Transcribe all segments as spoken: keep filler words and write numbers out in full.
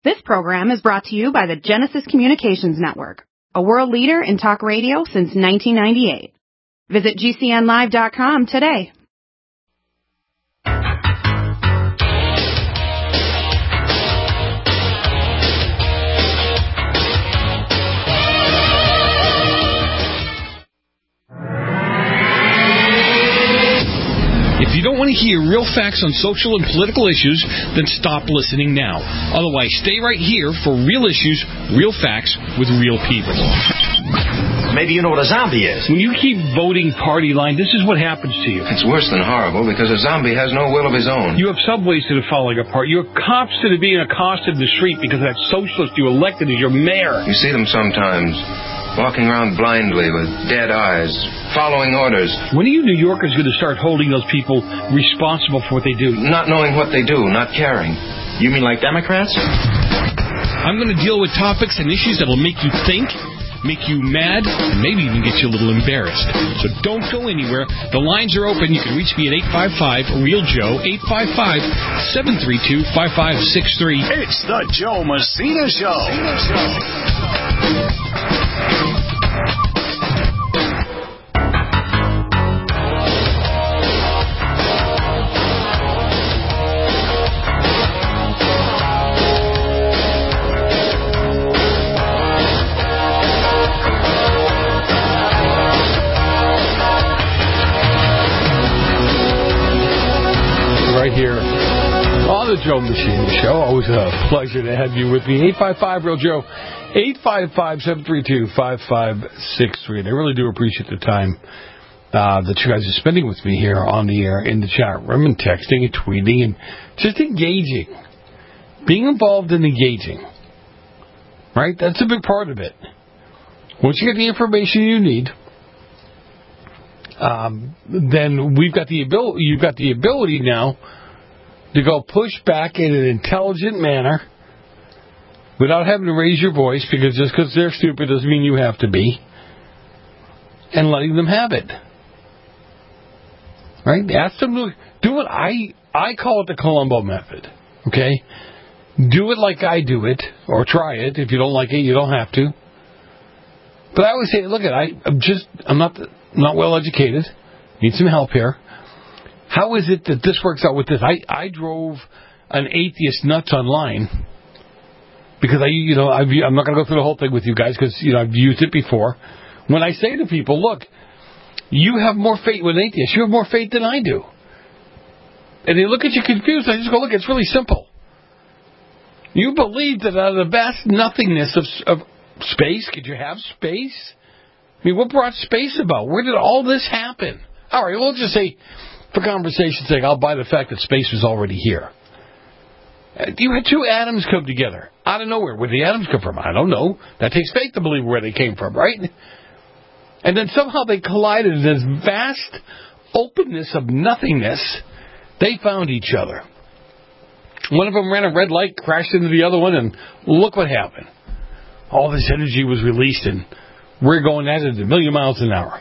This program is brought to you by the Genesis Communications Network, a world leader in talk radio since nineteen ninety-eight. Visit G C N live dot com today. If you don't want to hear real facts on social and political issues, then stop listening now. Otherwise, stay right here for real issues, real facts, with real people. Maybe you know what a zombie is. When you keep voting party line, this is what happens to you. It's worse than horrible because a zombie has no will of his own. You have subways that are falling apart. You have cops that are being accosted in the street because that socialist you elected as your mayor. You see them sometimes, walking around blindly with dead eyes, following orders. When are you New Yorkers going to start holding those people responsible for what they do? Not knowing what they do, not caring. You mean like Democrats? I'm going to deal with topics and issues that will make you think, make you mad, and maybe even get you a little embarrassed. So don't go anywhere. The lines are open. You can reach me at eight five five, real Joe, eight five five, seven three two, five five six three. It's the Joe Messina Show. Right here on the Joe Messina Show. Always a pleasure to have you with me. eight five five, real Joe, eight five five, seven three two, five five six three. And I really do appreciate the time uh, that you guys are spending with me here on the air, in the chat room, and texting and tweeting and just engaging. Being involved and engaging. Right? That's a big part of it. Once you get the information you need, Um, then we've got the ability. You've got the ability now to go push back in an intelligent manner without having to raise your voice, because just because they're stupid doesn't mean you have to be, and letting them have it. Right? Ask them to do it. I I call it the Columbo method. Okay, do it like I do it, or try it. If you don't like it, you don't have to. But I always say, look, at I, I'm just I'm not. The, Not well educated. Need some help here. How is it that this works out with this? I, I drove an atheist nuts online because I, you know, I've, I'm not going to go through the whole thing with you guys because, you know, I've used it before. When I say to people, look, you have more faith with an atheist. You have more faith than I do. And they look at you confused. I just go, look, it's really simple. You believe that out of the vast nothingness of, of space, could you have space? I mean, what brought space about? Where did all this happen? All right, we'll just say, for conversation's sake, I'll buy the fact that space was already here. You had two atoms come together out of nowhere. Where did the atoms come from? I don't know. That takes faith to believe where they came from, right? And then somehow they collided in this vast openness of nothingness. They found each other. One of them ran a red light, crashed into the other one, and look what happened. All this energy was released, and we're going at it a million miles an hour.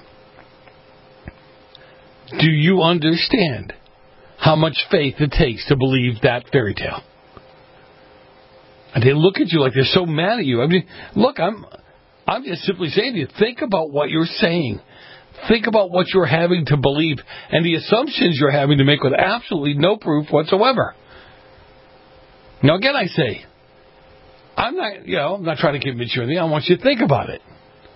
Do you understand how much faith it takes to believe that fairy tale? And they look at you like they're so mad at you. I mean, look, I'm I'm just simply saying to you, think about what you're saying. Think about what you're having to believe and the assumptions you're having to make with absolutely no proof whatsoever. Now, again, I say, I'm not, you know, I'm not trying to convince you anything. I want you to think about it.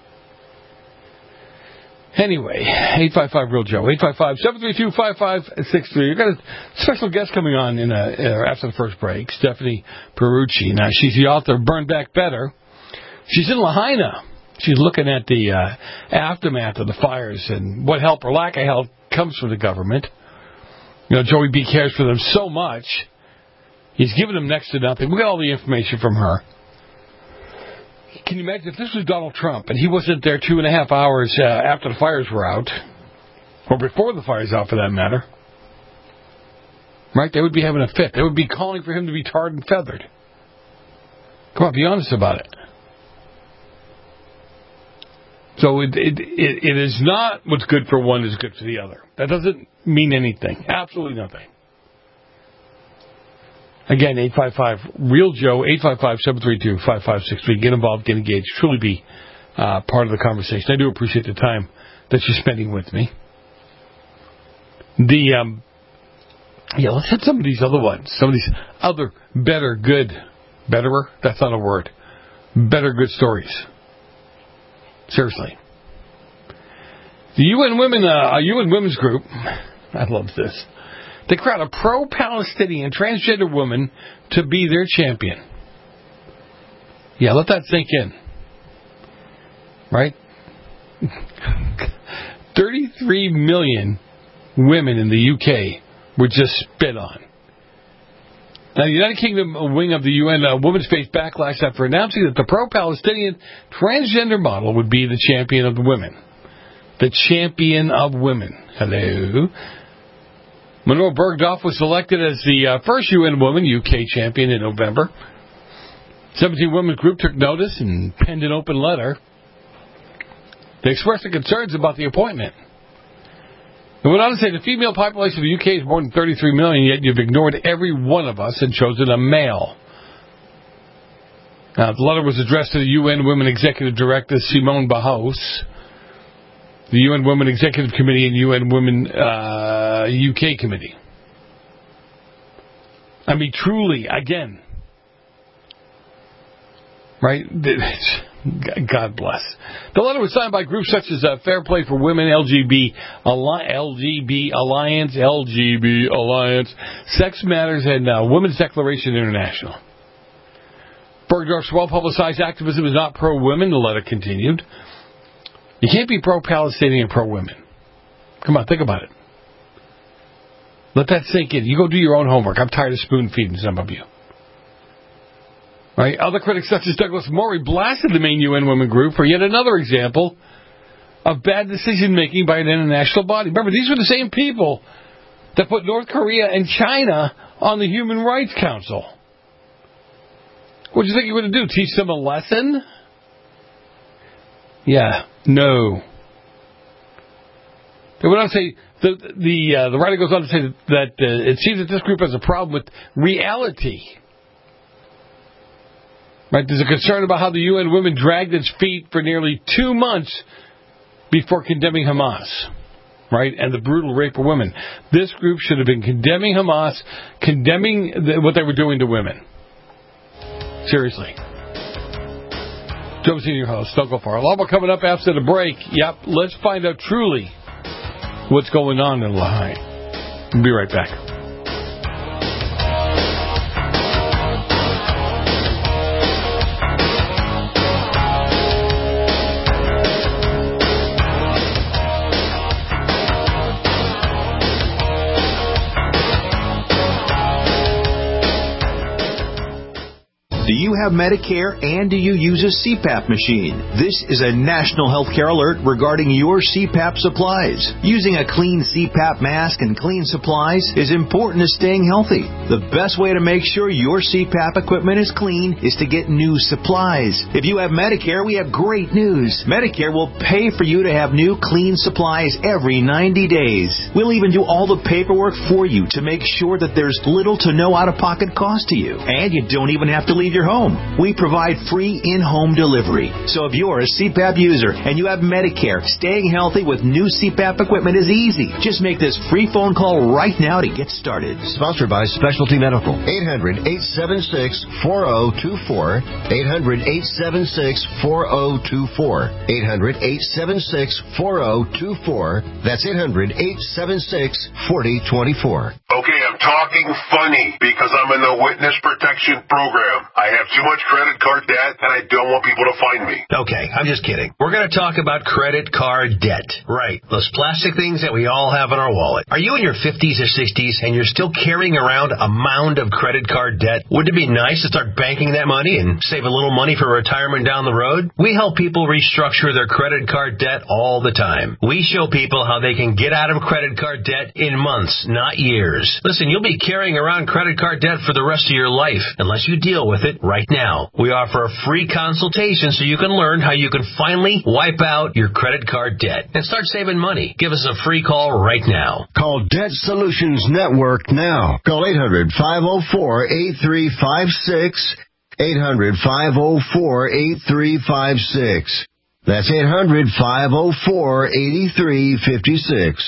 Anyway, eight five five, real Joe, eight five five, seven three two, five five six three. You've got a special guest coming on in a, uh, after the first break, Stephanie Perucci. Now, she's the author of Burn Back Better. She's in Lahaina. She's looking at the uh, aftermath of the fires and what help or lack of help comes from the government. You know, Joey B. cares for them so much. He's given them next to nothing. We got all the information from her. Can you imagine if this was Donald Trump and he wasn't there two and a half hours uh, after the fires were out, or before the fires out for that matter, right? They would be having a fit. They would be calling for him to be tarred and feathered. Come on, be honest about it. So it, it, it, it is not what's good for one is good for the other. That doesn't mean anything. Absolutely nothing. Again, eight five five, REAL Joe, eight five five, seven three two, five five six three. Get involved, get engaged, truly be uh, part of the conversation. I do appreciate the time that you're spending with me. The, um, yeah, let's hit some of these other ones. Some of these other better, good, betterer? That's not a word. Better, good stories. Seriously. The U N Women, uh, U N Women's Group, I love this. They crowned a pro-Palestinian transgender woman to be their champion. Yeah, let that sink in. Right? thirty-three million women in the U K were just spit on. Now, the United Kingdom wing of the U N uh, Women's faced backlash after announcing that the pro-Palestinian transgender model would be the champion of the women. The champion of women. Hello. Manor Bergdorf was selected as the uh, first U N Woman U K champion in November. seventeen Women's Group took notice and penned an open letter. They expressed their concerns about the appointment. They went on to say the female population of the U K is more than thirty-three million, yet you've ignored every one of us and chosen a male. Now, the letter was addressed to the U N Women Executive Director Simone Bauhaus, the U N Women Executive Committee, and U N Women uh, U K Committee. I mean, truly, again, right? God bless. The letter was signed by groups such as uh, Fair Play for Women, L G B Alli- L G B Alliance, L G B Alliance, Sex Matters, and uh, Women's Declaration International. Bergdorf's well-publicized activism is not pro-women, the letter continued. You can't be pro-Palestinian and pro-women. Come on, think about it. Let that sink in. You go do your own homework. I'm tired of spoon-feeding some of you. Right? Other critics, such as Douglas Murray, blasted the main U N Women Group for yet another example of bad decision-making by an international body. Remember, these were the same people that put North Korea and China on the Human Rights Council. What do you think you were going to do? Teach them a lesson? Yeah, no. They went on to say, the the, uh, the writer goes on to say that, that uh, it seems that this group has a problem with reality. Right, there's a concern about how the U N Women dragged its feet for nearly two months before condemning Hamas, right, and the brutal rape of women. This group should have been condemning Hamas, condemning the, what they were doing to women. Seriously. Joe Senior, your host. Don't go far. A lot more coming up after the break. Yep, let's find out truly what's going on in Lahaina. We'll be right back. Do you have Medicare and do you use a C PAP machine? This is a national healthcare alert regarding your C PAP supplies. Using a clean C PAP mask and clean supplies is important to staying healthy. The best way to make sure your C PAP equipment is clean is to get new supplies. If you have Medicare, we have great news. Medicare will pay for you to have new clean supplies every ninety days. We'll even do all the paperwork for you to make sure that there's little to no out-of-pocket cost to you. And you don't even have to leave your home. We provide free in-home delivery. So if you're a C PAP user and you have Medicare, staying healthy with new C PAP equipment is easy. Just make this free phone call right now to get started. Sponsored by Specialty Medical. eight hundred, eight seven six, four zero two four. eight hundred, eight seven six, four zero two four. eight hundred, eight seven six, four zero two four. That's eight hundred, eight seven six, four zero two four. Okay, I'm talking funny because I'm in the witness protection program. I have too much credit card debt, and I don't want people to find me. Okay, I'm just kidding. We're going to talk about credit card debt. Right, those plastic things that we all have in our wallet. Are you in your fifties or sixties and you're still carrying around a mound of credit card debt? Wouldn't it be nice to start banking that money and save a little money for retirement down the road? We help people restructure their credit card debt all the time. We show people how they can get out of credit card debt in months, not years. issues. Listen, you'll be carrying around credit card debt for the rest of your life unless you deal with it right now. We offer a free consultation so you can learn how you can finally wipe out your credit card debt and start saving money. Give us a free call right now. Call Debt Solutions Network now. Call eight hundred, five oh four, eight three five six. eight hundred, five oh four, eight three five six. That's eight hundred, five oh four, eight three five six.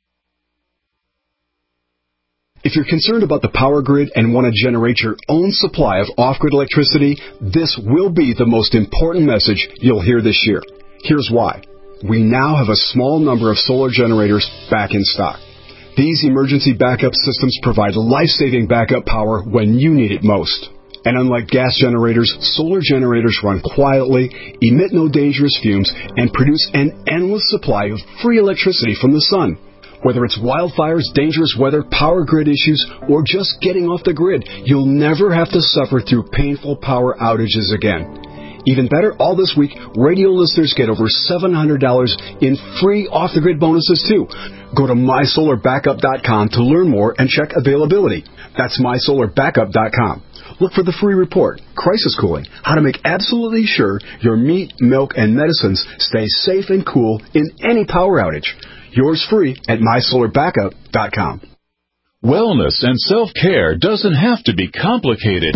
If you're concerned about the power grid and want to generate your own supply of off-grid electricity, this will be the most important message you'll hear this year. Here's why. We now have a small number of solar generators back in stock. These emergency backup systems provide life-saving backup power when you need it most. And unlike gas generators, solar generators run quietly, emit no dangerous fumes, and produce an endless supply of free electricity from the sun. Whether it's wildfires, dangerous weather, power grid issues, or just getting off the grid, you'll never have to suffer through painful power outages again. Even better, all this week, radio listeners get over seven hundred dollars in free off-the-grid bonuses, too. Go to my solar backup dot com to learn more and check availability. That's my solar backup dot com. Look for the free report, Crisis Cooling, how to make absolutely sure your meat, milk, and medicines stay safe and cool in any power outage. Yours free at my solar backup dot com. Wellness and self-care doesn't have to be complicated.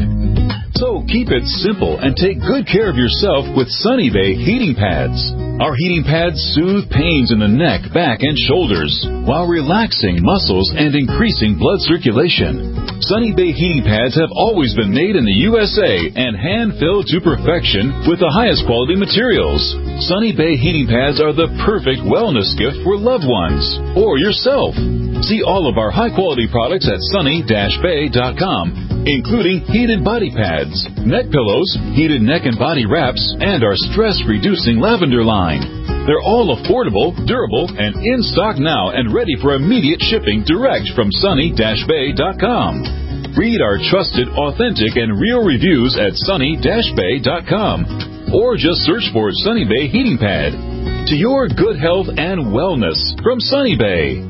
So keep it simple and take good care of yourself with Sunny Bay heating pads. Our heating pads soothe pains in the neck, back, and shoulders while relaxing muscles and increasing blood circulation. Sunny Bay heating pads have always been made in the U S A and hand-filled to perfection with the highest quality materials. Sunny Bay heating pads are the perfect wellness gift for loved ones or yourself. See all of our high-quality products at sunny dash bay dot com, including heated body pads, neck pillows, heated neck and body wraps, and our stress-reducing lavender line. They're all affordable, durable, and in stock now and ready for immediate shipping direct from sunny dash bay dot com. Read our trusted, authentic, and real reviews at sunny dash bay dot com or just search for Sunny Bay Heating Pad. To your good health and wellness from Sunny Bay.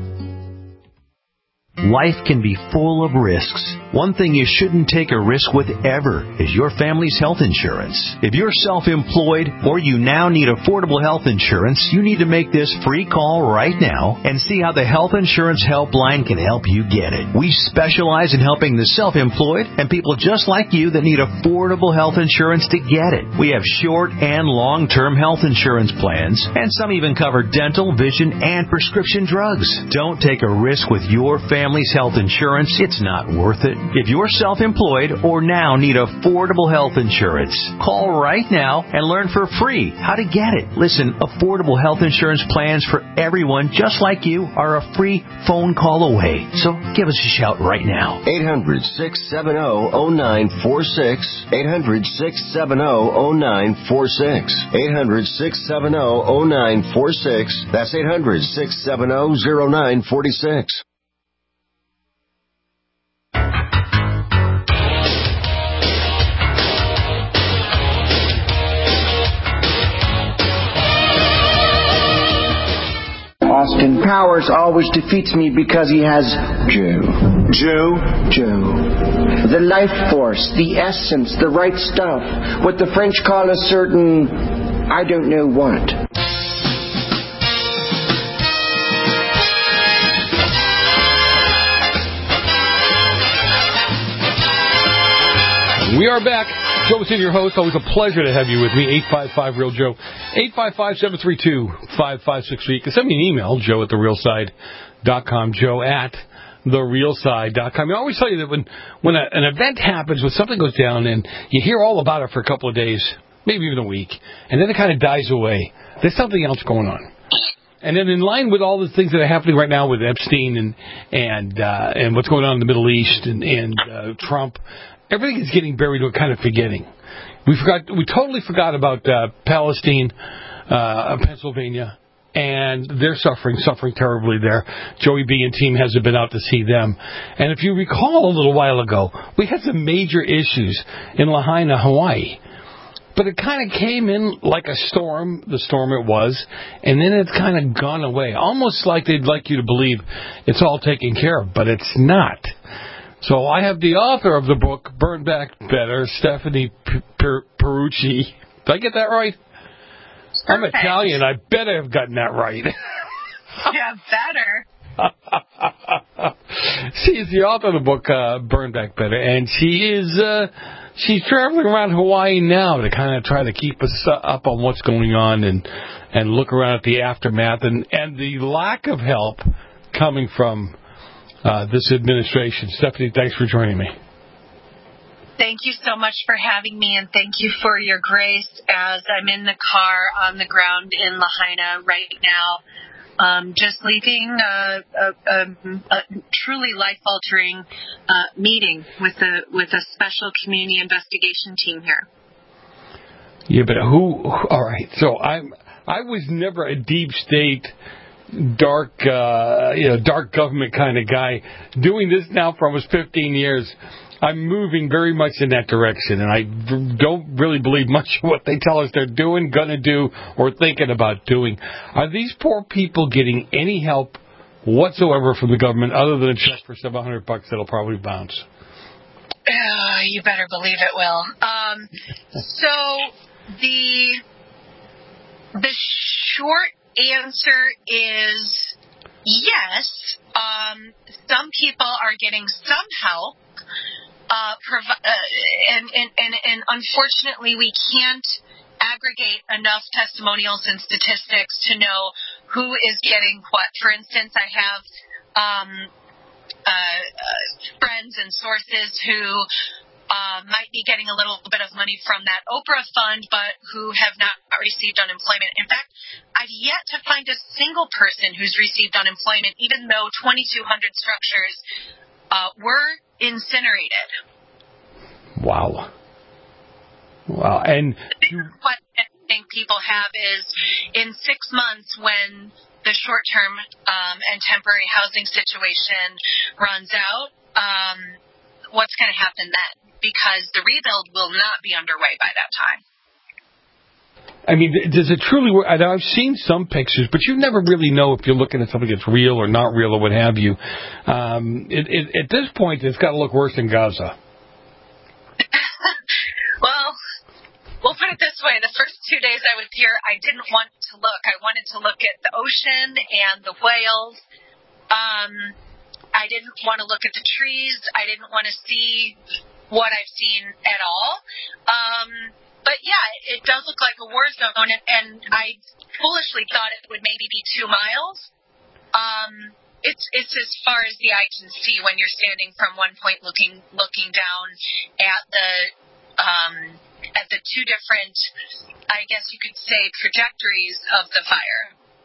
Life can be full of risks. One thing you shouldn't take a risk with ever is your family's health insurance. If you're self-employed or you now need affordable health insurance, you need to make this free call right now and see how the Health Insurance Helpline can help you get it. We specialize in helping the self-employed and people just like you that need affordable health insurance to get it. We have short and long-term health insurance plans, and some even cover dental, vision, and prescription drugs. Don't take a risk with your family's health insurance. It's not worth it. If you're self-employed or now need affordable health insurance, call right now and learn for free how to get it. Listen, affordable health insurance plans for everyone just like you are a free phone call away. So give us a shout right now. eight hundred, six seven zero, zero nine four six. eight hundred, six seven zero, zero nine four six. eight hundred, six seven zero, zero nine four six. That's eight hundred, six seven zero, zero nine four six. Austin Powers always defeats me because he has Joe. Joe? Joe. The life force, the essence, the right stuff. What the French call a certain, I don't know what. We are back. Joe Messina, your host. Always a pleasure to have you with me. eight five five, real Joe. eight five five, seven three two, five five six three. You can send me an email, joe at the real side dot com, joe at the real side dot com. I always tell you that when, when a, an event happens, when something goes down, and you hear all about it for a couple of days, maybe even a week, and then it kind of dies away, there's something else going on. And then in line with all the things that are happening right now with Epstein and and uh, and what's going on in the Middle East and, and uh, Trump, everything is getting buried. We're kind of forgetting. We forgot. We totally forgot about uh, Palestine, uh, Pennsylvania, and they're suffering, suffering terribly there. Joey B and team hasn't been out to see them. And if you recall a little while ago, we had some major issues in Lahaina, Hawaii. but it kind of came in like a storm, the storm it was, and then it's kind of gone away. Almost like they'd like you to believe it's all taken care of, but it's not. So I have the author of the book, Burn Back Better, Stephanie P- P- Perucci. Did I get that right? Perfect. I'm Italian. I bet I've gotten that right. Yeah, better. She is the author of the book, uh, Burn Back Better, and she is uh, she's traveling around Hawaii now to kind of try to keep us up on what's going on and and look around at the aftermath and, and the lack of help coming from uh, this administration. Stephanie, thanks for joining me. Thank you so much for having me, and thank you for your grace as I'm in the car on the ground in Lahaina right now. Um, just leaving a, a, a, a truly life-altering uh, meeting with a with a special community investigation team here. Yeah, but who? All right. So I'm. I was never a deep state, dark, uh, you know, dark government kind of guy. Doing this now for almost fifteen years, I'm moving very much in that direction, and I don't really believe much of what they tell us they're doing, going to do, or thinking about doing. Are these poor people getting any help whatsoever from the government other than a check for seven hundred bucks that'll probably bounce? Uh, you better believe it will. Um, so the the short answer is yes. Um, some people are getting some help. Uh, provi- uh, and, and, and, and unfortunately, we can't aggregate enough testimonials and statistics to know who is getting what. For instance, I have um, uh, uh, friends and sources who uh, might be getting a little bit of money from that Oprah fund, but who have not received unemployment. In fact, I've yet to find a single person who's received unemployment, even though twenty-two hundred structures uh, were incinerated. Wow. Wow. And what I think people have is in six months when the short-term um, and temporary housing situation runs out, um, what's going to happen then? Because the rebuild will not be underway by that time. I mean, does it truly work? I've seen some pictures, but you never really know if you're looking at something that's real or not real or what have you. Um, it, it, at this point, it's got to look worse than Gaza. Well, we'll put it this way. The first two days I was here, I didn't want to look. I wanted to look at the ocean and the whales. Um, I didn't want to look at the trees. I didn't want to see what I've seen at all. Um, But, yeah, it does look like a war zone, and, and I foolishly thought it would maybe be two miles. Um, it's it's as far as the eye can see when you're standing from one point looking looking down at the um, at the two different, I guess you could say, trajectories of the fire.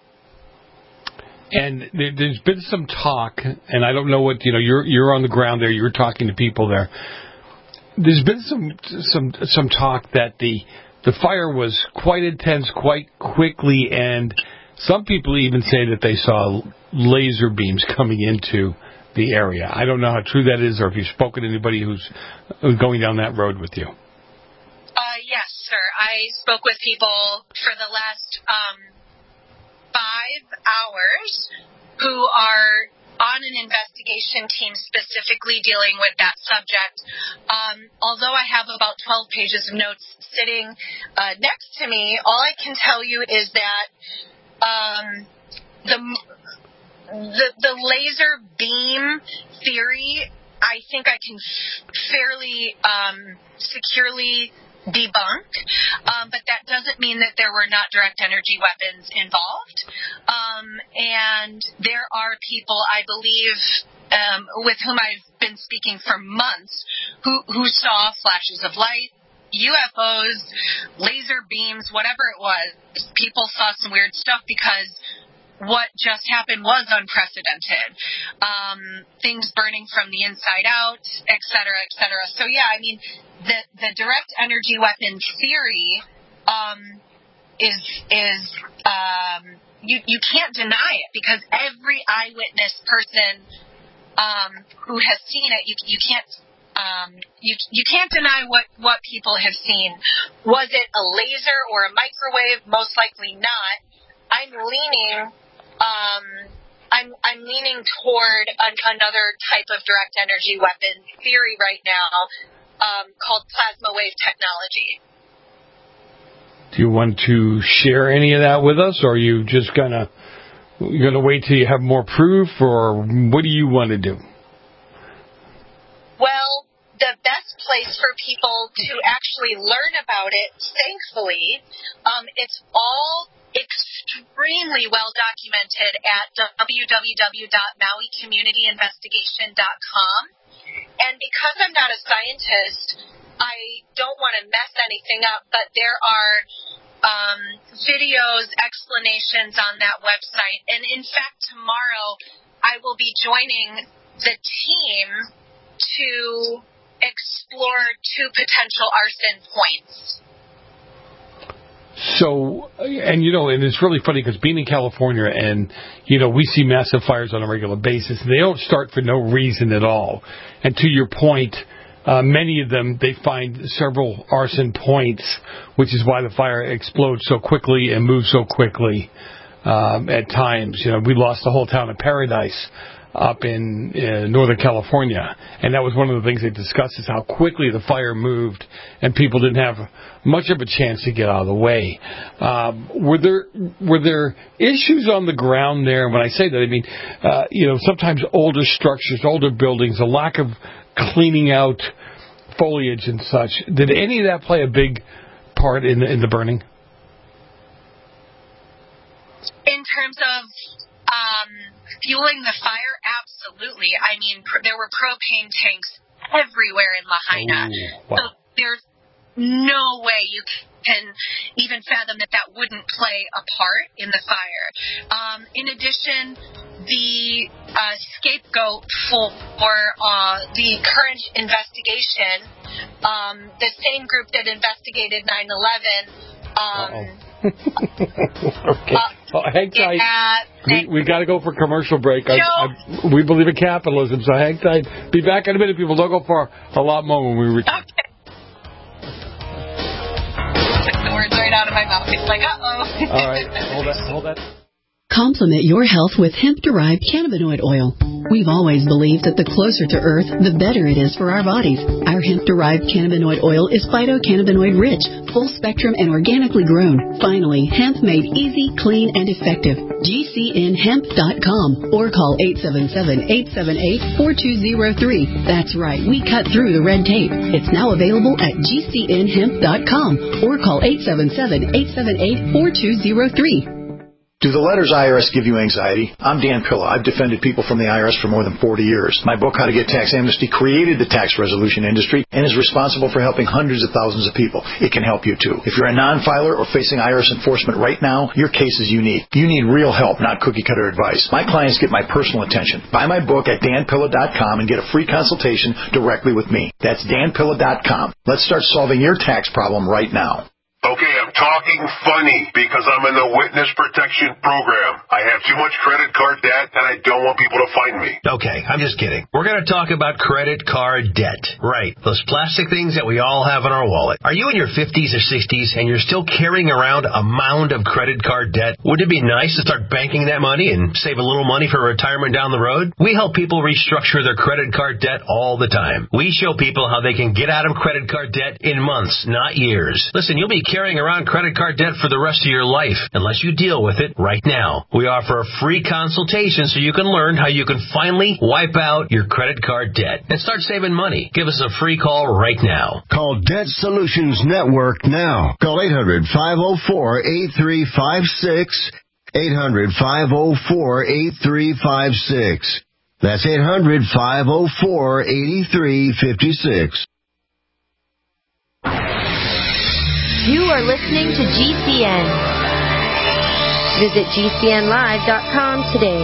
And there, there's been some talk, and I don't know what, you know, you're you're on the ground there, you're talking to people there. There's been some some some talk that the the fire was quite intense, quite quickly, and some people even say that they saw laser beams coming into the area. I don't know how true that is, or if you've spoken to anybody who's going down that road with you. Uh, yes, sir. I spoke with people for the last um, five hours who are on an investigation team specifically dealing with that subject. Um, although I have about twelve pages of notes sitting uh, next to me, all I can tell you is that um, the, the the laser beam theory, I think I can fairly um, securely debunk, um, but that doesn't mean that there were not direct energy weapons involved. Um, and there are people, I believe, um, with whom I've been speaking for months, who, who saw flashes of light, U F Os, laser beams, whatever it was. People saw some weird stuff because what just happened was unprecedented. Um, things burning from the inside out, et cetera, et cetera. So, yeah, I mean, the, the direct energy weapon theory um, is, is um, you, you can't deny it because every eyewitness person um, who has seen it, you, you can't Um, you you can't deny what, what people have seen. Was it a laser or a microwave? Most likely not. I'm leaning um, I'm I'm leaning toward an, another type of direct energy weapon theory right now um, called plasma wave technology. Do you want to share any of that with us, or are you just gonna you're gonna wait till you have more proof, or what do you want to do? Well, the best place for people to actually learn about it, thankfully, um, it's all extremely well documented at w w w dot maui community investigation dot com. And because I'm not a scientist, I don't want to mess anything up, but there are um, videos, explanations on that website. And in fact, tomorrow I will be joining the team to explore two potential arson points. So, and you know, and it's really funny because being in California and, you know, we see massive fires on a regular basis. They don't start for no reason at all. And to your point, uh, many of them, they find several arson points, which is why the fire explodes so quickly and moves so quickly um, at times. You know, we lost the whole town of Paradise up in uh, Northern California, and that was one of the things they discussed is how quickly the fire moved, and people didn't have much of a chance to get out of the way. Um, were there were there issues on the ground there? And when I say that, I mean uh, you know sometimes older structures, older buildings, a lack of cleaning out foliage and such. Did any of that play a big part in the, in the burning? In terms of um, fueling the fire, absolutely. I mean, pr- there were propane tanks everywhere in Lahaina. Ooh, wow. So there's no way you can even fathom that that wouldn't play a part in the fire. Um, in addition, the uh, scapegoat for, for uh, the current investigation, um, the same group that investigated nine eleven, um, okay. Uh, oh, hang tight. Yeah, we we got to go for commercial break. I, Joe, I, we believe in capitalism, so hang tight. Be back in a minute, people. Don't go far. A lot more when we return. Okay. Took the words right out of my mouth. It's like, uh-oh. All right. Hold that. Hold that. Complement your health with hemp-derived cannabinoid oil. We've always believed that the closer to Earth, the better it is for our bodies. Our hemp-derived cannabinoid oil is phytocannabinoid-rich, full-spectrum, and organically grown. Finally, hemp made easy, clean, and effective. G C N hemp dot com or call eight seven seven, eight seven eight, four two zero three. That's right, we cut through the red tape. It's now available at G C N hemp dot com or call eight seven seven, eight seven eight, four two zero three. Do the letters I R S give you anxiety? I'm Dan Pilla. I've defended people from the I R S for more than forty years. My book, How to Get Tax Amnesty, created the tax resolution industry and is responsible for helping hundreds of thousands of people. It can help you, too. If you're a non-filer or facing I R S enforcement right now, your case is unique. You need real help, not cookie-cutter advice. My clients get my personal attention. Buy my book at dan pilla dot com and get a free consultation directly with me. That's dan pilla dot com. Let's start solving your tax problem right now. Okay, I'm talking funny because I'm in the witness protection program. I have too much credit card debt and I don't want people to find me. Okay, I'm just kidding. We're going to talk about credit card debt. Right, those plastic things that we all have in our wallet. Are you in your fifties or sixties and you're still carrying around a mound of credit card debt? Wouldn't it be nice to start banking that money and save a little money for retirement down the road? We help people restructure their credit card debt all the time. We show people how they can get out of credit card debt in months, not years. Listen, you'll be carrying around credit card debt for the rest of your life unless you deal with it right now. We offer a free consultation so you can learn how you can finally wipe out your credit card debt and start saving money. Give us a free call right now. Call Debt Solutions Network now. Call eight hundred, five oh four, eight three five six, eight hundred, five oh four, eight three five six. That's eight hundred, five oh four, eight three five six. You are listening to G C N. Visit G C N live dot com today.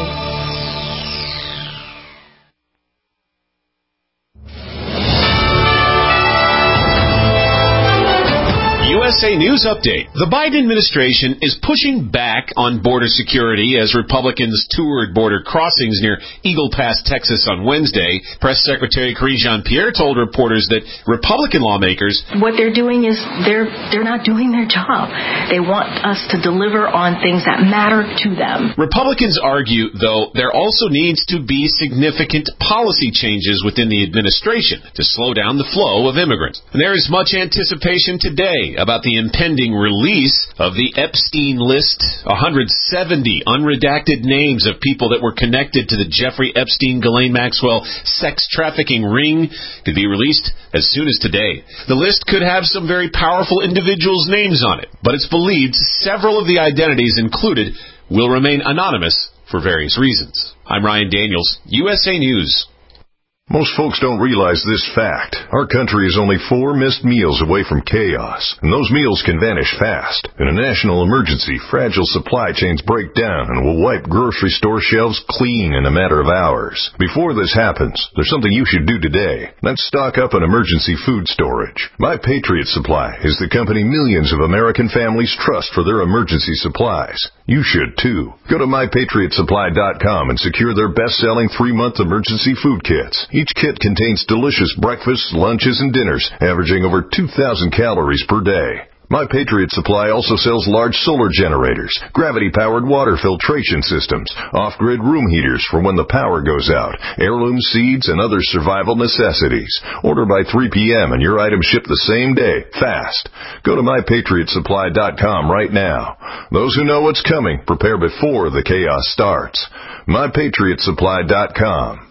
U S A News Update. The Biden administration is pushing back on border security as Republicans toured border crossings near Eagle Pass, Texas on Wednesday. Press Secretary Karine Jean-Pierre told reporters that Republican lawmakers... What they're doing is they're they're not doing their job. They want us to deliver on things that matter to them. Republicans argue, though, there also needs to be significant policy changes within the administration to slow down the flow of immigrants. And there is much anticipation today about the impending release of the Epstein list. one hundred seventy unredacted names of people that were connected to the Jeffrey Epstein Ghislaine Maxwell sex trafficking ring could be released as soon as today. The list could have some very powerful individuals' names on it, but it's believed several of the identities included will remain anonymous for various reasons. I'm Ryan Daniels, U S A News. Most folks don't realize this fact. Our country is only four missed meals away from chaos, and those meals can vanish fast. In a national emergency, fragile supply chains break down and will wipe grocery store shelves clean in a matter of hours. Before this happens, there's something you should do today. That's stock up on emergency food storage. My Patriot Supply is the company millions of American families trust for their emergency supplies. You should too. Go to my patriot supply dot com and secure their best-selling three-month emergency food kits. Each kit contains delicious breakfasts, lunches, and dinners, averaging over two thousand calories per day. My Patriot Supply also sells large solar generators, gravity-powered water filtration systems, off-grid room heaters for when the power goes out, heirloom seeds, and other survival necessities. Order by three p.m. and your items ship the same day, fast. Go to my patriot supply dot com right now. Those who know what's coming prepare before the chaos starts. my patriot supply dot com.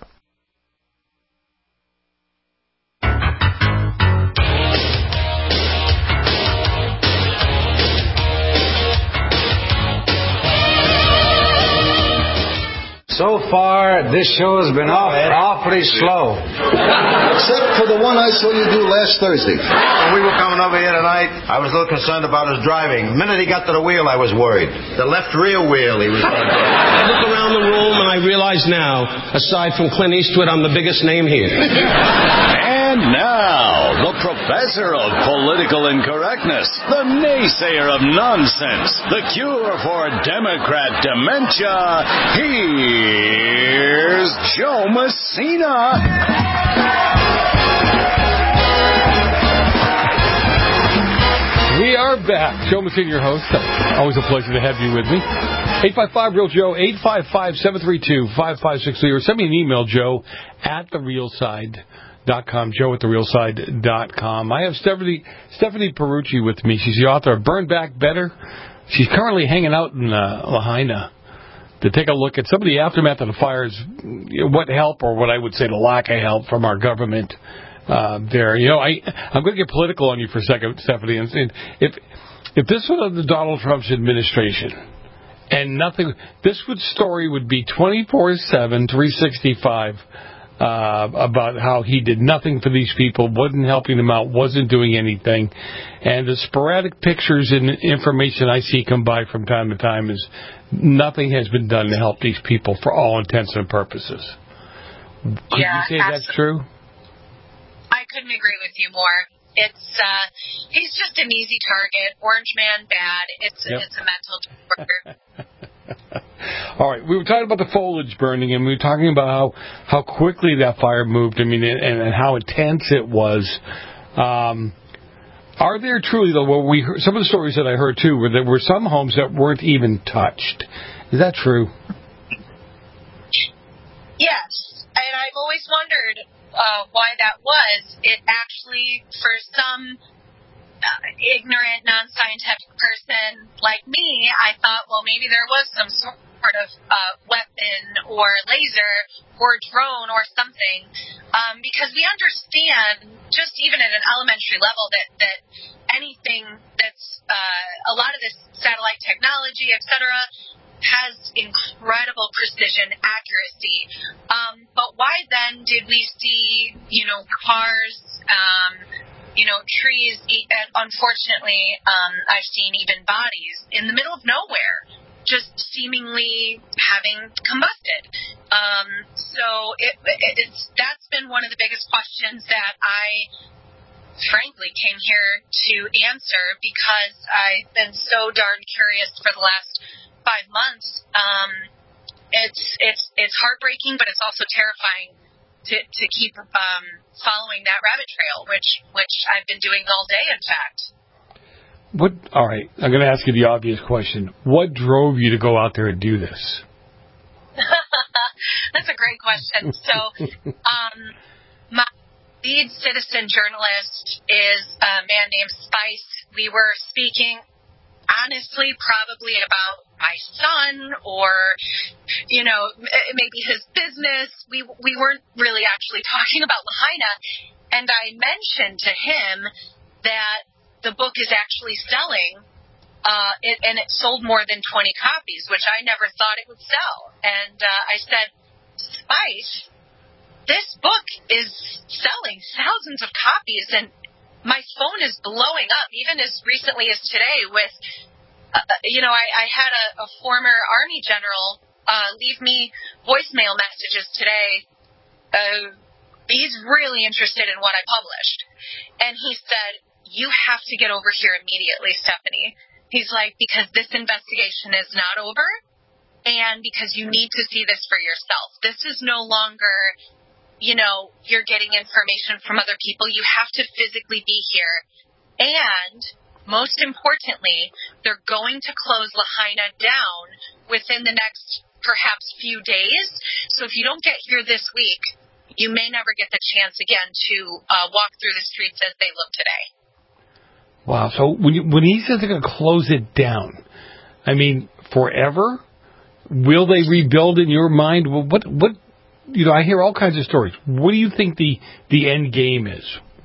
So far, this show has been off, awfully slow. Except for the one I saw you do last Thursday. When we were coming over here tonight, I was a little concerned about his driving. The minute he got to the wheel, I was worried. The left rear wheel he was going to do. I look around the room and I realize now, aside from Clint Eastwood, I'm the biggest name here. And now, the professor of political incorrectness, the naysayer of nonsense, the cure for Democrat dementia, here's Joe Messina. We are back. Joe Messina, your host. Always a pleasure to have you with me. eight five five real Joe, eight five five, seven three two, five five six three, or send me an email, Joe at the real side dot com, Joe at the real side dot com. I have Stephanie, Stephanie Perucci with me. She's the author of Burn Back Better. She's currently hanging out in uh, Lahaina to take a look at some of the aftermath of the fires, what help, or what I would say the lack of help from our government uh, there. You know, I, I'm going to get political on you for a second, Stephanie. And, and if if this was the Donald Trump's administration and nothing, this would story would be twenty-four seven, three sixty-five uh, about how he did nothing for these people, wasn't helping them out, wasn't doing anything. And the sporadic pictures and information I see come by from time to time is nothing has been done to help these people for all intents and purposes. Could yeah, you say absolutely. That's true? I couldn't agree with you more. It's uh, he's just an easy target. Orange man bad. It's Yep. it's a mental disorder. All right, we were talking about the foliage burning, and we were talking about how, how quickly that fire moved. I mean, and, and how intense it was. Um, are there truly, though, what we heard, some of the stories that I heard too, were there were some homes that weren't even touched? Is that true? Yes, and I've always wondered uh, why that was. It actually, for some uh, ignorant, non-scientific person like me, I thought, well, maybe there was some sort of uh, weapon or laser or drone or something, um, because we understand, just even at an elementary level, that, that anything that's uh, a lot of this satellite technology, et cetera, has incredible precision, accuracy. Um, but why then did we see, you know, cars, um, you know, trees, and unfortunately, um, I've seen even bodies in the middle of nowhere, just seemingly having combusted. Um, so it, it, it's that's been one of the biggest questions that I frankly, came here to answer because I've been so darn curious for the last five months. Um, it's it's it's heartbreaking, but it's also terrifying to to keep um, following that rabbit trail, which which I've been doing all day, in fact. What? All right, I'm going to ask you the obvious question. What drove you to go out there and do this? That's a great question. So, um, my lead citizen journalist is a man named Spice. We were speaking, honestly, probably about my son or, you know, maybe his business. We we weren't really actually talking about Lahaina. And I mentioned to him that the book is actually selling, uh, it, and it sold more than twenty copies, which I never thought it would sell. And uh, I said, Spice, this book is selling thousands of copies, and my phone is blowing up, even as recently as today with, uh, you know, I, I had a, a former Army general uh, leave me voicemail messages today. Uh, he's really interested in what I published. And he said, you have to get over here immediately, Stephanie. He's like, because this investigation is not over, and because you need to see this for yourself. This is no longer, you know, you're getting information from other people. You have to physically be here. And most importantly, they're going to close Lahaina down within the next perhaps few days. So if you don't get here this week, you may never get the chance again to uh, walk through the streets as they look today. Wow. So when you, when he says they're going to close it down, I mean, forever? Will they rebuild in your mind? Well, what, what, you know, I hear all kinds of stories. What do you think the, the end game is?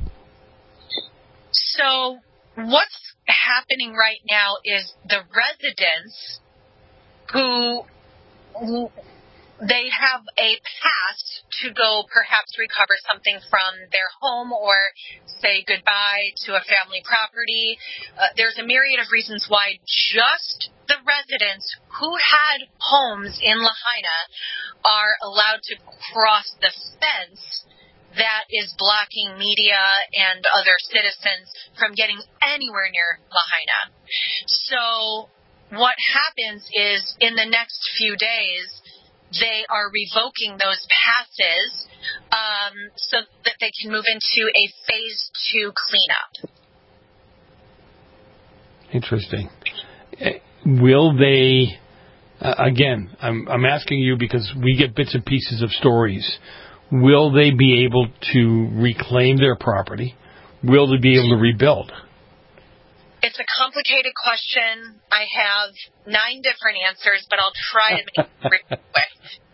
So what's happening right now is the residents who, who they have a path to go perhaps recover something from their home or say goodbye to a family property. Uh, there's a myriad of reasons why just the residents who had homes in Lahaina are allowed to cross the fence that is blocking media and other citizens from getting anywhere near Lahaina. So what happens is in the next few days, they are revoking those passes um, so that they can move into a phase two cleanup. Interesting. Will they, uh, again, I'm, I'm asking you because we get bits and pieces of stories. Will they be able to reclaim their property? Will they be able to rebuild? It's a complicated question. I have nine different answers, but I'll try to make it really quick.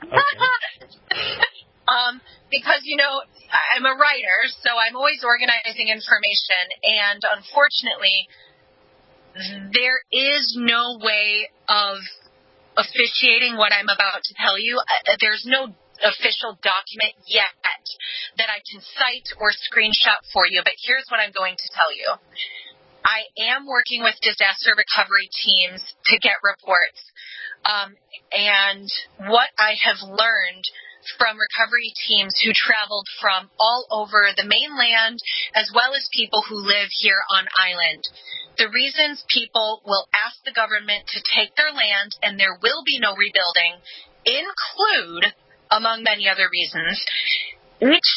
um, because, you know, I'm a writer, so I'm always organizing information, and unfortunately, there is no way of officiating what I'm about to tell you. There's no official document yet that I can cite or screenshot for you, but here's what I'm going to tell you. I am working with disaster recovery teams to get reports. Um, and what I have learned from recovery teams who traveled from all over the mainland as well as people who live here on island, the reasons people will ask the government to take their land and there will be no rebuilding include, among many other reasons, which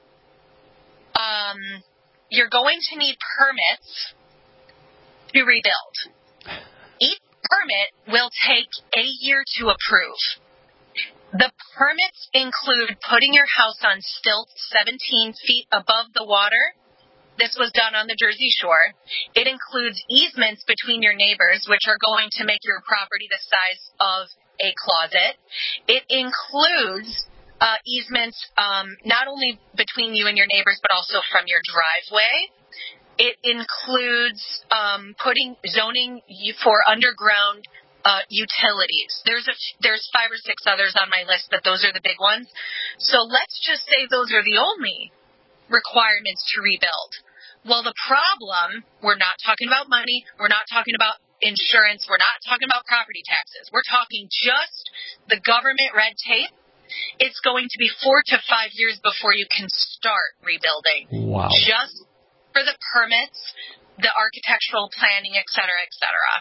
um, you're going to need permits to rebuild. Each permit will take a year to approve. The permits include putting your house on stilts seventeen feet above the water. This was done on the Jersey Shore. It includes easements between your neighbors, which are going to make your property the size of a closet. It includes uh, easements um, not only between you and your neighbors, but also from your driveway. It includes um, putting zoning for underground uh, utilities. There's a, there's five or six others on my list, but those are the big ones. So let's just say those are the only requirements to rebuild. Well, the problem, we're not talking about money. We're not talking about insurance. We're not talking about property taxes. We're talking just the government red tape. It's going to be four to five years before you can start rebuilding. Wow. Just for the permits, the architectural planning, et cetera, et cetera.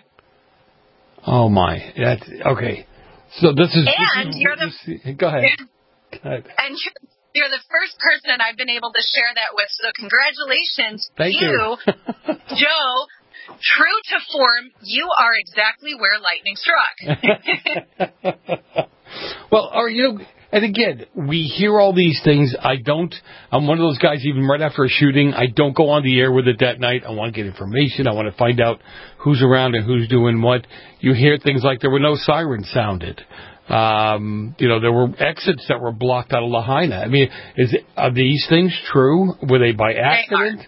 Oh my, that's okay. So this is. And this is, you're the. This, go ahead. Go ahead. And you're, you're the first person I've been able to share that with. So congratulations, Thank you, you Joe. True to form, you are exactly where lightning struck. Well, or you know. And again, we hear all these things. I don't, I'm one of those guys, even right after a shooting, I don't go on the air with it that night. I want to get information. I want to find out who's around and who's doing what. You hear things like there were no sirens sounded. Um, you know, there were exits that were blocked out of Lahaina. I mean, is it, are these things true? Were they by accident?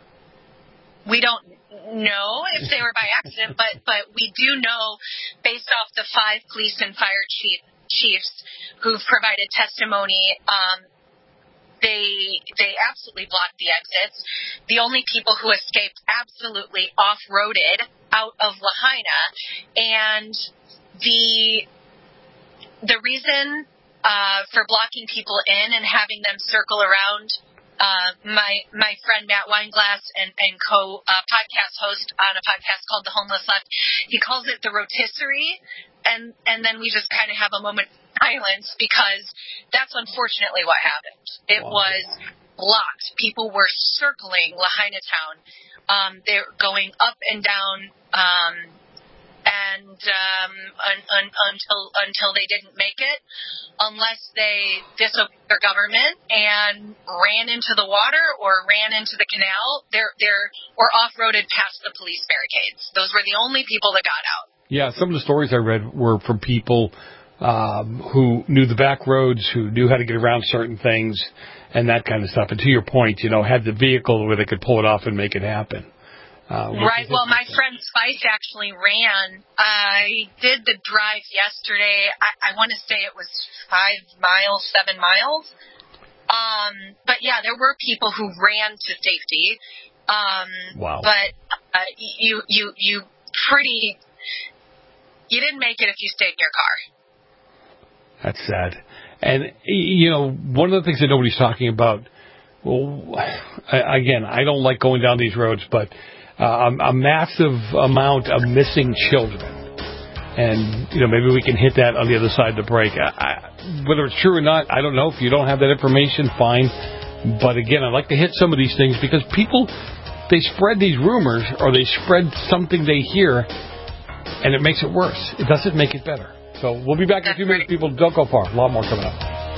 They we don't know if they were by accident, but, but we do know, based off the five police and fire chiefs, chiefs who've provided testimony, um, they they absolutely blocked the exits. The only people who escaped absolutely off-roaded out of Lahaina, and the the reason uh, for blocking people in and having them circle around. Uh, my my friend Matt Weinglass and, and co uh, podcast host on a podcast called The Homeless Left, he calls it the rotisserie, and and then we just kind of have a moment of silence because that's unfortunately what happened. It wow. was blocked. People were circling Lahaina town. Um, they're going up and down, um, and um, un, un, until until they didn't make it, unless they disobeyed their government and ran into the water or ran into the canal, they're they're or off-roaded past the police barricades. Those were the only people that got out. Yeah, some of the stories I read were from people um, who knew the back roads, who knew how to get around certain things, and that kind of stuff. And to your point, you know, had the vehicle where they could pull it off and make it happen. Uh, right. Well, my friend Spice actually ran. I did the drive yesterday. I, I want to say it was five miles, seven miles. Um, but yeah, there were people who ran to safety. Um, wow. But uh, you, you, you pretty, you didn't make it if you stayed in your car. That's sad. And, you know, one of the things that nobody's talking about, well, I, again, I don't like going down these roads, but Uh, a, a massive amount of missing children. And, you know, maybe we can hit that on the other side of the break. I, I, whether it's true or not, I don't know. If you don't have that information, fine. But, again, I'd like to hit some of these things because people, they spread these rumors or they spread something they hear, and it makes it worse. It doesn't make it better. So we'll be back in a few minutes, people. Don't go far. A lot more coming up.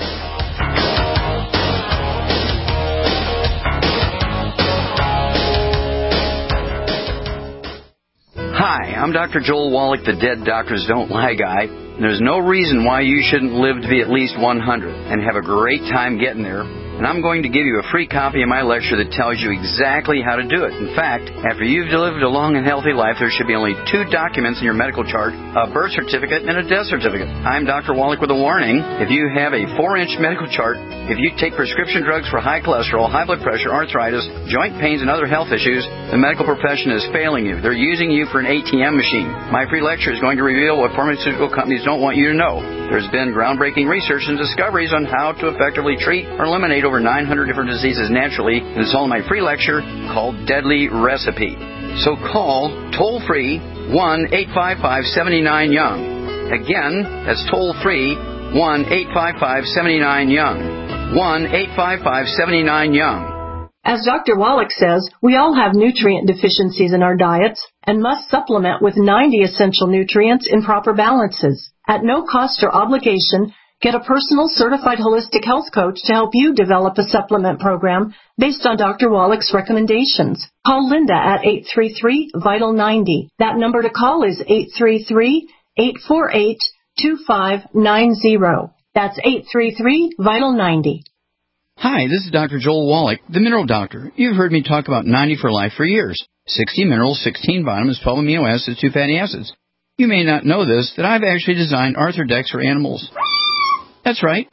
Hi, I'm Doctor Joel Wallach, the Dead Doctors Don't Lie guy. There's no reason why you shouldn't live to be at least one hundred and have a great time getting there. And I'm going to give you a free copy of my lecture that tells you exactly how to do it. In fact, after you've lived a long and healthy life, there should be only two documents in your medical chart, a birth certificate and a death certificate. I'm Doctor Wallach with a warning. If you have a four-inch medical chart, if you take prescription drugs for high cholesterol, high blood pressure, arthritis, joint pains, and other health issues, the medical profession is failing you. They're using you for an A T M machine. My free lecture is going to reveal what pharmaceutical companies don't want you to know. There's been groundbreaking research and discoveries on how to effectively treat or eliminate over nine hundred different diseases naturally, and it's all in my free lecture called Deadly Recipe. So call toll-free one eight five five, seven nine, young. Again, that's toll-free one eight five five, seven nine, young. one eight five five, seven nine, young. As Doctor Wallach says, we all have nutrient deficiencies in our diets and must supplement with ninety essential nutrients in proper balances. At no cost or obligation, get a personal certified holistic health coach to help you develop a supplement program based on Doctor Wallach's recommendations. Call Linda at eight three three, vital ninety. That number to call is eight three three, eight four eight, two five nine zero. That's eight three three, vital ninety. Hi, this is Doctor Joel Wallach, the Mineral Doctor. You've heard me talk about ninety for Life for years. sixty minerals, sixteen vitamins, twelve amino acids, two fatty acids. You may not know this, that I've actually designed Arthrodex for animals. That's right.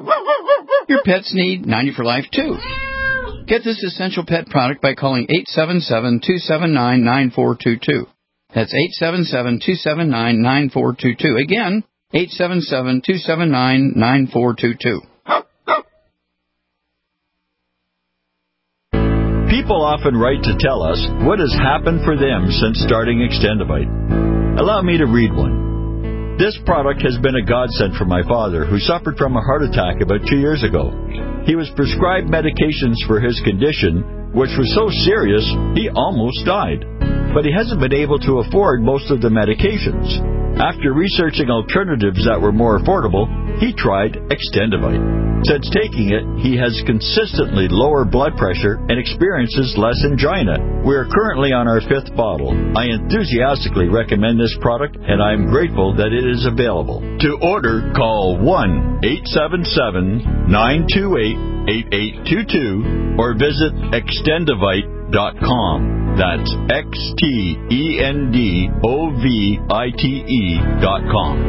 Your pets need ninety for Life, too. Get this essential pet product by calling eight seven seven, two seven nine, nine four two two. That's eight seven seven, two seven nine, nine four two two. Again, eight seven seven, two seven nine, nine four two two. People often write to tell us what has happened for them since starting Extendivite. Allow me to read one. This product has been a godsend for my father, who suffered from a heart attack about two years ago. He was prescribed medications for his condition, which was so serious he almost died. But he hasn't been able to afford most of the medications. After researching alternatives that were more affordable, he tried Extendivite. Since taking it, he has consistently lower blood pressure and experiences less angina. We are currently on our fifth bottle. I enthusiastically recommend this product, and I am grateful that it is available. To order, call one eight seven seven, nine two eight, eight eight two two or visit extendivite dot com. That's X T E N D O V I T E dot com.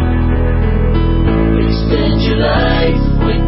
Extend your life with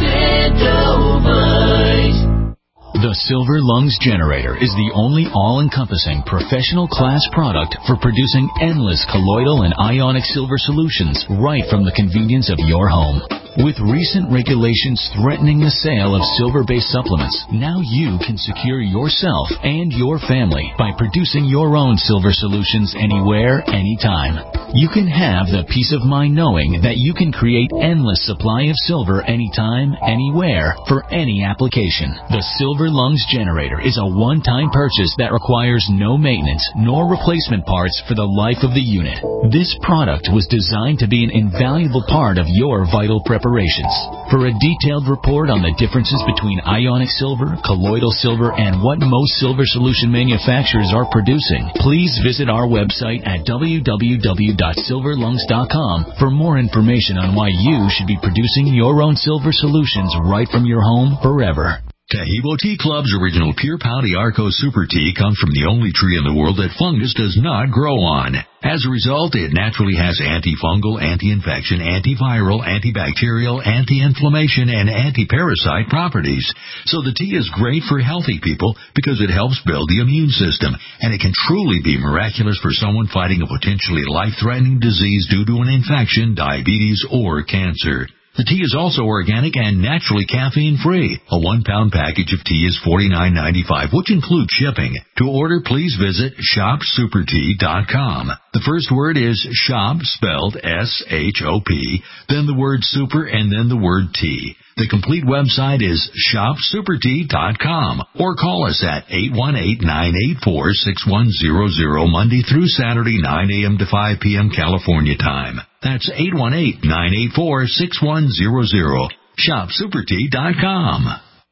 Extendivite. The Silver Lungs Generator is the only all-encompassing professional class product for producing endless colloidal and ionic silver solutions right from the convenience of your home. With recent regulations threatening the sale of silver-based supplements, now you can secure yourself and your family by producing your own silver solutions anywhere, anytime. You can have the peace of mind knowing that you can create endless supply of silver anytime, anywhere, for any application. The Silver Lungs Generator is a one-time purchase that requires no maintenance nor replacement parts for the life of the unit. This product was designed to be an invaluable part of your vital preparation. For a detailed report on the differences between ionic silver, colloidal silver, and what most silver solution manufacturers are producing, please visit our website at w w w dot silver lungs dot com for more information on why you should be producing your own silver solutions right from your home forever. Taheebo Tea Club's original Pure Pau D'Arco Super Tea comes from the only tree in the world that fungus does not grow on. As a result, it naturally has antifungal, anti-infection, antiviral, antibacterial, anti-inflammation, and anti-parasite properties. So the tea is great for healthy people because it helps build the immune system, and it can truly be miraculous for someone fighting a potentially life-threatening disease due to an infection, diabetes, or cancer. The tea is also organic and naturally caffeine-free. A one-pound package of tea is forty-nine ninety-five, which includes shipping. To order, please visit shop super tea dot com. The first word is shop, spelled S H O P, then the word super, and then the word tea. The complete website is shop super tea dot com, or call us at eight one eight, nine eight four, six one zero zero Monday through Saturday, nine a.m. to five p.m. California time. That's eight one eight, nine eight four, six one zero zero. shop super tea dot com.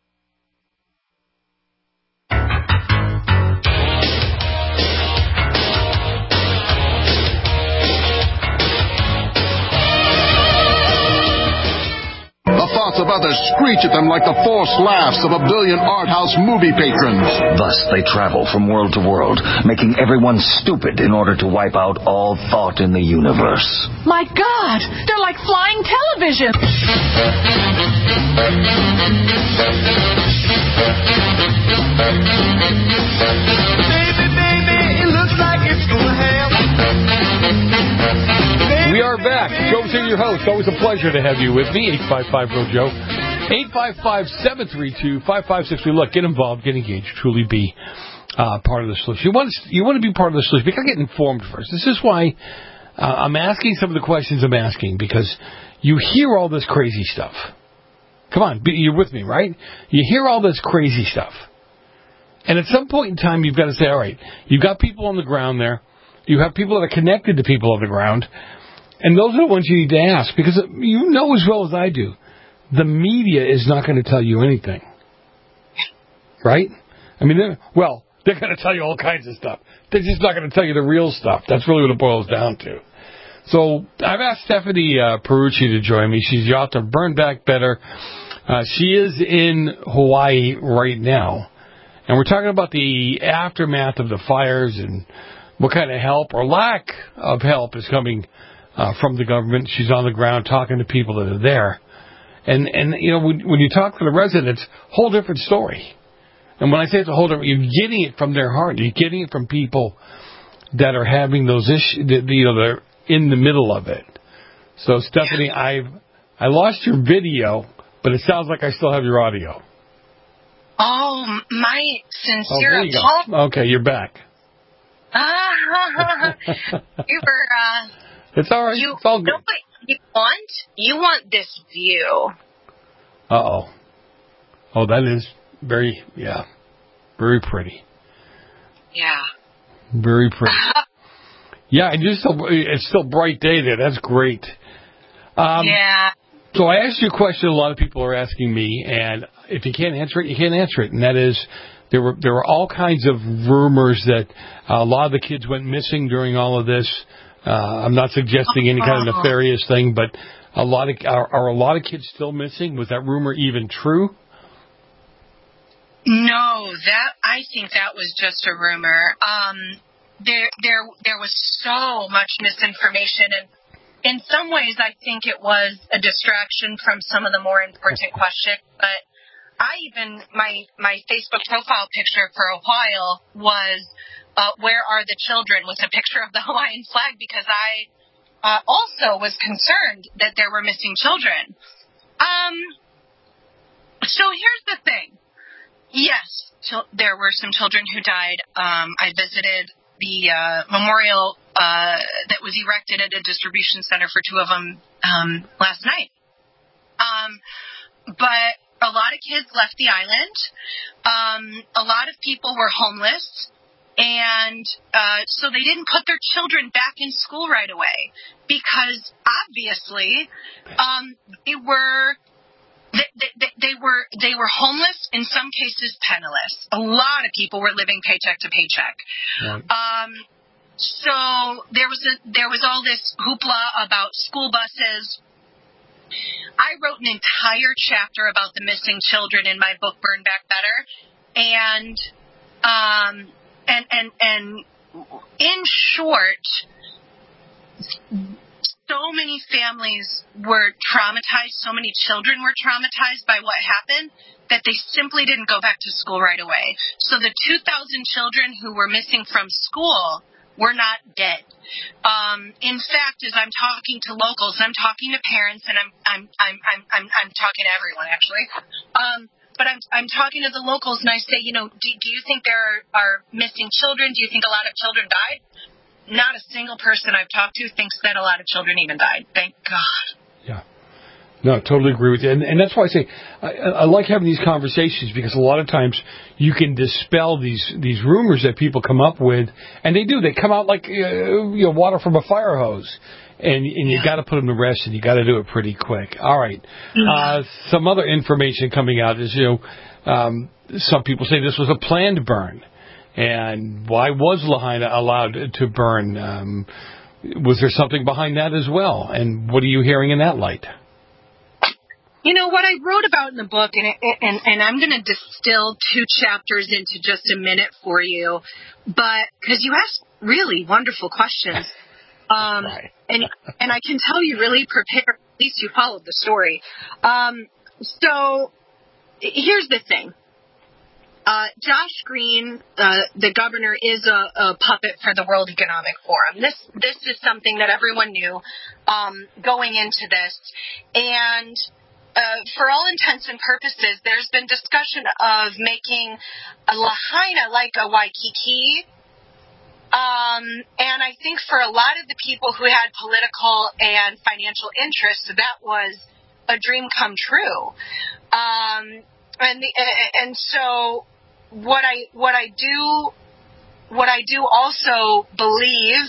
The thoughts of others screech at them like the forced laughs of a billion art house movie patrons. Thus they travel from world to world, making everyone stupid in order to wipe out all thought in the universe. My God! They're like flying television! Baby, baby, it looks like it's gonna happen. We are back. Joe here, your host. Always a pleasure to have you with me. eight five five, R O Joe. eight five five, seven three two, five five six three. Look, get involved, get engaged, truly be uh, part of the solution. You want, to, you want to be part of the solution. You've got to get informed first. This is why uh, I'm asking some of the questions I'm asking, because you hear all this crazy stuff. Come on, you're with me, right? You hear all this crazy stuff. And at some point in time, you've got to say, all right, you've got people on the ground there. You have people that are connected to people on the ground. And those are the ones you need to ask, because you know as well as I do, the media is not going to tell you anything. Right? I mean, they're, well, they're going to tell you all kinds of stuff. They're just not going to tell you the real stuff. That's really what it boils down to. So I've asked Stephanie uh, Perucci to join me. She's the author of Burn Back Better. Uh, she is in Hawaii right now. And we're talking about the aftermath of the fires and what kind of help or lack of help is coming Uh, from the government. She's on the ground talking to people that are there. And, and you know, when, when you talk to the residents, whole different story. And when I say it's a whole different, you're getting it from their heart. You're getting it from people that are having those issues, that, you know, they're in the middle of it. So, Stephanie, I've, I lost your video, but it sounds like I still have your audio. Oh, my Oh, sincere there you apologies. go. Okay, you're back. Ah, you were, uh, It's all right. you, It's all good. know what you want? You want this view. Uh-oh. Oh, that is very, yeah, very pretty. Yeah. Very pretty. Yeah, and just still, it's still bright day there. That's great. Um, yeah. So I asked you a question a lot of people are asking me, and if you can't answer it, you can't answer it. And that is, there were there were all kinds of rumors that a lot of the kids went missing during all of this. Uh, I'm not suggesting any kind of nefarious thing, but a lot of are, are a lot of kids still missing? Was that rumor even true? No, that I think that was just a rumor. Um, there, there, there was so much misinformation, and in some ways, I think it was a distraction from some of the more important questions. But I even my my Facebook profile picture for a while was uh, "Where are the children?" with a picture of the Hawaiian flag, because I uh, also was concerned that there were missing children. Um, so here's the thing. Yes, ch- there were some children who died. Um, I visited the uh, memorial uh, that was erected at a distribution center for two of them um, last night. Um, but a lot of kids left the island. Um, a lot of people were homeless. And uh, so they didn't put their children back in school right away because obviously um, they were... They, they, they were they were homeless, in some cases penniless. A lot of people were living paycheck to paycheck. Right. Um, so there was a, there was all this hoopla about school buses. I wrote an entire chapter about the missing children in my book Burn Back Better, and um, and and and in short, so many families were traumatized, so many children were traumatized by what happened that they simply didn't go back to school right away. So the two thousand children who were missing from school were not dead. Um, in fact, as I'm talking to locals, I'm talking to parents, and I'm I'm I'm I'm I'm, I'm talking to everyone actually. Um, but I'm I'm talking to the locals, and I say, you know, do, do you think there are, are missing children? Do you think a lot of children died? Not a single person I've talked to thinks that a lot of children even died. Thank God. Yeah. No, I totally agree with you. And, and that's why I say I, I like having these conversations, because a lot of times you can dispel these, these rumors that people come up with, and they do. They come out like uh, you know, water from a fire hose. And, and you got to put them to rest, and you got to do it pretty quick. All right. Mm-hmm. Uh, some other information coming out is, you know, um, some people say this was a planned burn. And why was Lahaina allowed to burn? Um, was there something behind that as well? And what are you hearing in that light? You know, what I wrote about in the book, and and, and I'm going to distill two chapters into just a minute for you, but because you asked really wonderful questions. Um, right. and and I can tell you really prepared, at least you followed the story. Um, so here's the thing. Uh, Josh Green, uh, the governor, is a, a puppet for the World Economic Forum. This this is something that everyone knew um, going into this. And uh, for all intents and purposes, there's been discussion of making a Lahaina like a Waikiki. Um, and I think for a lot of the people who had political and financial interests, that was a dream come true. Um, and the, and so... What I what I do what I do also believe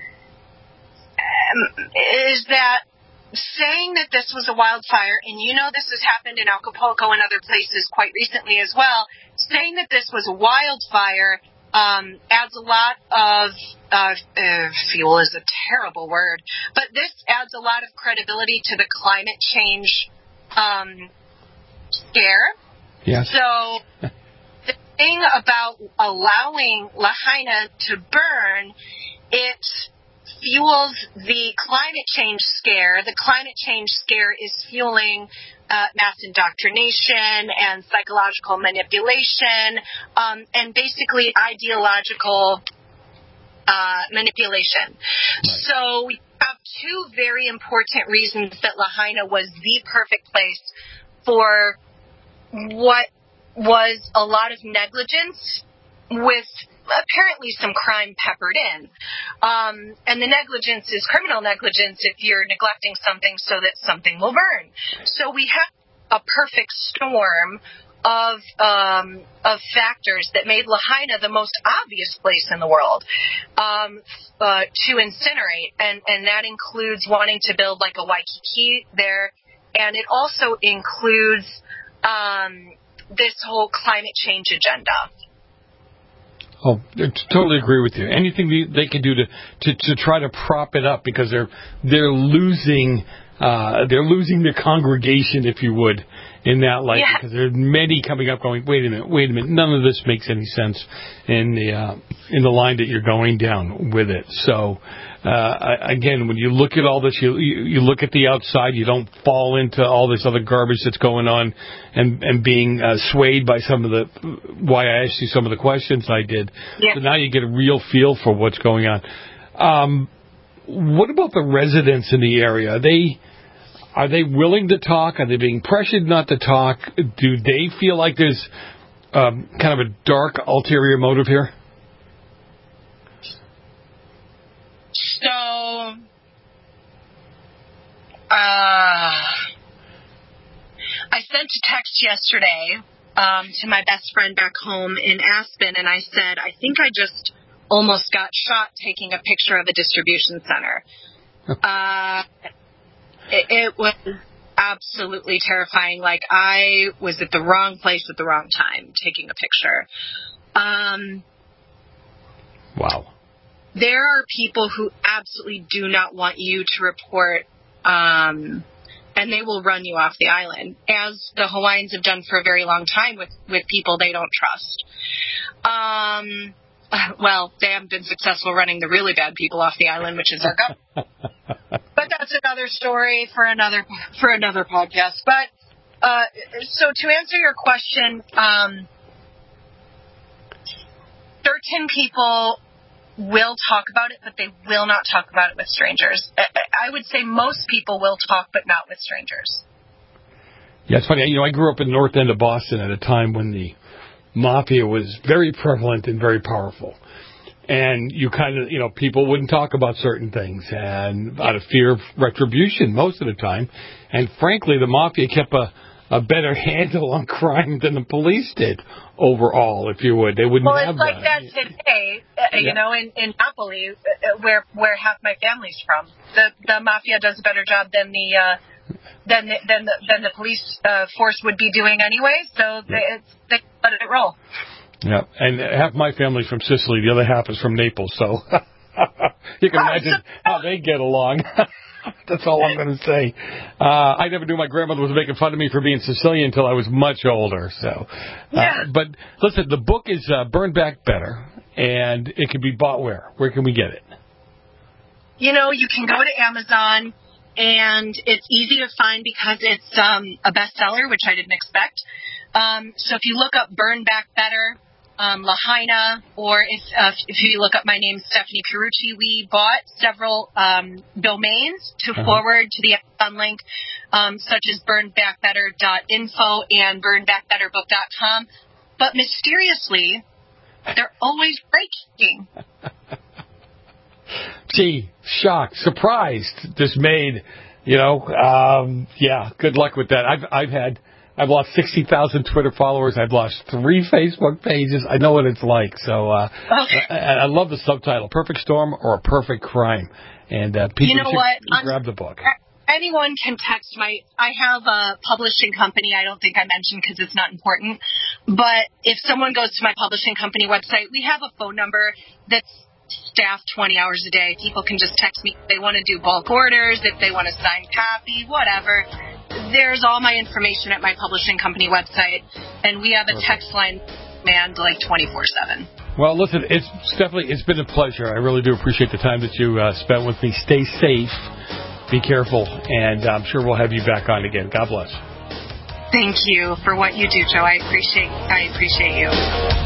um, is that saying that this was a wildfire, and you know this has happened in Acapulco and other places quite recently as well, saying that this was a wildfire um, adds a lot of uh, uh, fuel is a terrible word, but this adds a lot of credibility to the climate change um, scare. Yes. So. The thing about allowing Lahaina to burn, it fuels the climate change scare. The climate change scare is fueling uh, mass indoctrination and psychological manipulation, um, and basically ideological uh, manipulation. Right. So we have two very important reasons that Lahaina was the perfect place for what was a lot of negligence with apparently some crime peppered in. Um, and the negligence is criminal negligence if you're neglecting something so that something will burn. So we have a perfect storm of um, of factors that made Lahaina the most obvious place in the world um, uh, to incinerate, and, and that includes wanting to build like a Waikiki there, and it also includes um, this whole climate change agenda. Oh, I totally agree with you. Anything they can do to, to, to try to prop it up, because they're they're losing uh, they're losing their congregation, if you would, in that light, yeah. Because there are many coming up going, wait a minute, wait a minute, none of this makes any sense in the uh, in the line that you're going down with it. So uh, again, when you look at all this, you, you you look at the outside, you don't fall into all this other garbage that's going on, and and being uh, swayed by some of the why I asked you some of the questions I did. Yeah. So now you get a real feel for what's going on. Um, what about the residents in the area? Are they Are they willing to talk? Are they being pressured not to talk? Do they feel like there's um, kind of a dark ulterior motive here? So, uh, I sent a text yesterday um, to my best friend back home in Aspen, and I said, I think I just almost got shot taking a picture of a distribution center. uh It, it was absolutely terrifying. Like, I was at the wrong place at the wrong time taking a picture. Um, wow. There are people who absolutely do not want you to report, um, and they will run you off the island, as the Hawaiians have done for a very long time with, with people they don't trust. Um, well, they haven't been successful running the really bad people off the island, which is our government. But that's another story for another for another podcast. But uh, so to answer your question, um, certain people will talk about it, but they will not talk about it with strangers. I would say most people will talk, but not with strangers. Yeah, it's funny. You know, I grew up in the north end of Boston at a time when the mafia was very prevalent and very powerful. And you kind of, you know, people wouldn't talk about certain things, and out of fear of retribution most of the time. And frankly, the mafia kept a, a better handle on crime than the police did overall, if you would. They wouldn't well, have that. Well, it's like that, that today, uh, yeah. you know, in, in Napoli, uh, where where half my family's from. The the mafia does a better job than the uh, than the, than the, than the police uh, force would be doing anyway. So they, it's, they let it roll. Yeah, and half my family's from Sicily, the other half is from Naples, so you can imagine how they get along. That's all I'm going to say. Uh, I never knew my grandmother was making fun of me for being Sicilian until I was much older. So, uh, yeah. But listen, the book is uh, Burn Back Better, and it can be bought where? Where can we get it? You know, you can go to Amazon, and it's easy to find because it's um, a bestseller, which I didn't expect. Um, so if you look up Burn Back Better, Um, Lahaina, or if uh, if you look up my name, Stephanie Pierucci, we bought several um, domains to uh-huh. forward to the Amazon link, um, such as burn back better dot info and burn back better book dot com. But mysteriously, they're always breaking. Gee, shocked, surprised, dismayed. You know, um, yeah. Good luck with that. I've I've had. I've lost sixty thousand Twitter followers. I've lost three Facebook pages. I know what it's like. So uh, okay. I, I love the subtitle, Perfect Storm or a Perfect Crime. And uh, people you know should what? grab the book. Anyone can text my, I have a publishing company I don't think I mentioned because it's not important. But if someone goes to my publishing company website, we have a phone number that's staffed twenty hours a day. People can just text me if they want to do bulk orders, if they want to sign copy, whatever. There's all my information at my publishing company website, and we have a text line manned like twenty-four seven. Well, listen, it's Stephanie, it's been a pleasure. I really do appreciate the time that you uh, spent with me. Stay safe, be careful, and I'm sure we'll have you back on again. God bless. Thank you for what you do, Joe. I appreciate I appreciate you.